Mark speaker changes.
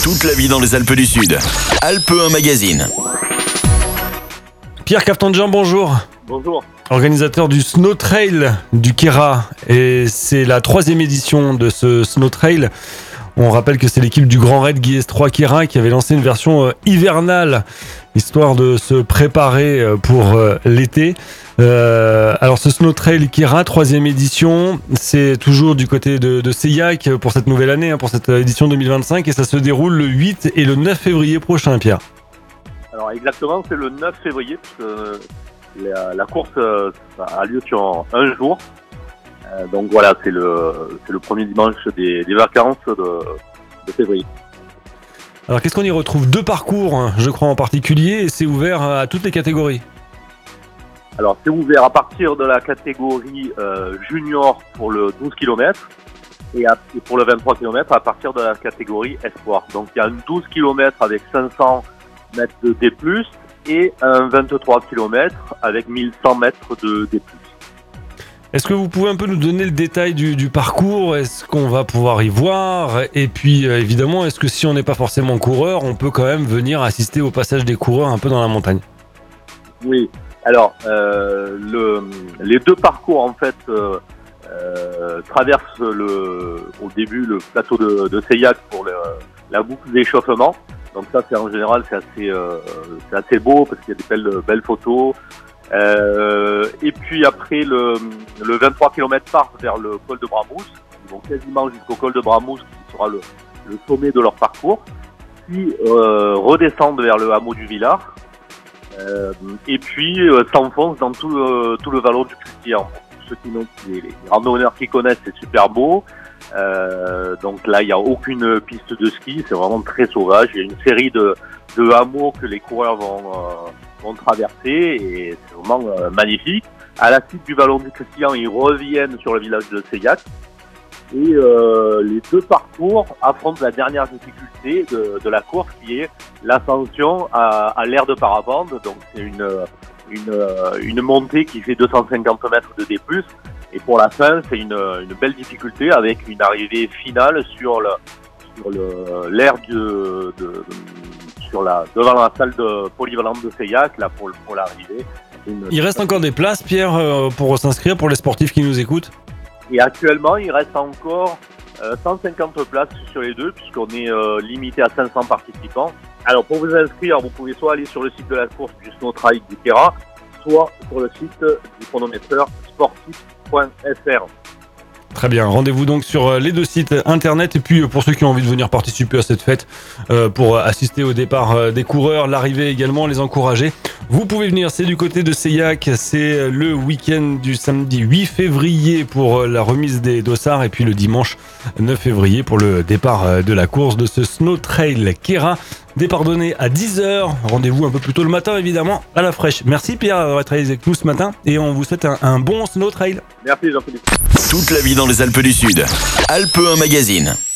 Speaker 1: Toute la vie dans les Alpes du Sud. Alpes 1 Magazine.
Speaker 2: Pierre Caftanjan, bonjour.
Speaker 3: Bonjour.
Speaker 2: Organisateur du Snow Trail du Queyras. Et c'est la 3e édition de ce Snow Trail. On rappelle que c'est l'équipe du Grand Raid Guiers 3 Queyras qui avait lancé une version hivernale, histoire de se préparer pour l'été. Alors ce Snow Trail Queyras, 3e édition, c'est toujours du côté de Seillac pour cette nouvelle année, pour cette édition 2025, et ça se déroule le 8 et le 9 février prochain, Pierre.
Speaker 3: Alors exactement, c'est le 9 février, parce que la course a lieu sur un jour. Donc voilà, c'est le premier dimanche des vacances de février.
Speaker 2: Alors qu'est-ce qu'on y retrouve? 2 parcours, je crois en particulier, et c'est ouvert à toutes les catégories.
Speaker 3: Alors c'est ouvert à partir de la catégorie junior pour le 12 km et pour le 23 km à partir de la catégorie espoir. Donc il y a un 12 km avec 500 mètres de D+, et un 23 km avec 1100 mètres de D+.
Speaker 2: Est-ce que vous pouvez un peu nous donner le détail du parcours? Est-ce qu'on va pouvoir y voir? Et puis évidemment, est-ce que si on n'est pas forcément coureur, on peut quand même venir assister au passage des coureurs un peu dans la montagne?
Speaker 3: Oui, alors les 2 parcours en fait traversent au début le plateau de Seillac pour la boucle d'échauffement. Donc ça, c'est en général c'est assez beau parce qu'il y a des belles photos. Et puis après le 23 km part vers le col de Bramousse. Ils vont quasiment jusqu'au col de Bramousse qui sera le sommet de leur parcours. Puis redescendent vers le hameau du Villard. Et puis s'enfoncent dans tout le vallon du Custillon. Pour ceux les randonneurs qui connaissent, c'est super beau. Donc là, il n'y a aucune piste de ski, c'est vraiment très sauvage. Il y a une série de hameaux que les coureurs vont traverser et c'est vraiment magnifique. À la suite du vallon du Custillon, ils reviennent sur le village de Seillac et les 2 parcours affrontent la dernière difficulté de la course qui est l'ascension à l'aire de parapente. Donc c'est une montée qui fait 250 mètres de D+. Et pour la fin, c'est une belle difficulté avec une arrivée finale sur l'aire devant la salle de polyvalente de Seillac là pour l'arrivée.
Speaker 2: Il reste encore des places, Pierre, pour s'inscrire pour les sportifs qui nous écoutent?
Speaker 3: Et actuellement, il reste encore 150 places sur les 2 puisqu'on est limité à 500 participants. Alors pour vous inscrire, vous pouvez soit aller sur le site de la course du Snow Trail du Queyras, soit sur le site du chronométreur sportif.fr.
Speaker 2: Très bien, rendez-vous donc sur les 2 sites internet. Et puis pour ceux qui ont envie de venir participer à cette fête, pour assister au départ des coureurs, l'arrivée également, les encourager, vous pouvez venir. C'est du côté de Seillac, c'est le week-end du samedi 8 février pour la remise des dossards, et puis le dimanche 9 février pour le départ de la course de ce Snow Trail Queyras. Départ donné à 10h, rendez-vous un peu plus tôt le matin évidemment, à la fraîche. Merci Pierre d'avoir été avec nous ce matin, et on vous souhaite un bon Snow Trail.
Speaker 3: Merci Jean-Philippe.
Speaker 1: Toute la vie dans les Alpes du Sud. Alpes 1 Magazine.